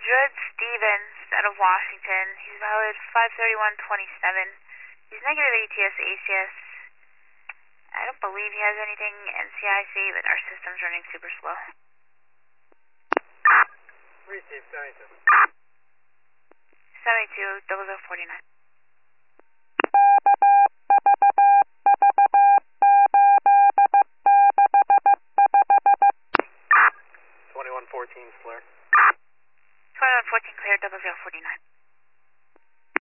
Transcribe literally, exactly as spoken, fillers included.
Judd Stevens out of Washington. He's valid five thirty-one twenty-seven. He's negative A T S A C S. I don't believe he has anything N C I C, but our system's running super slow. Receive seventy-two. seventy-two, double zero forty-nine.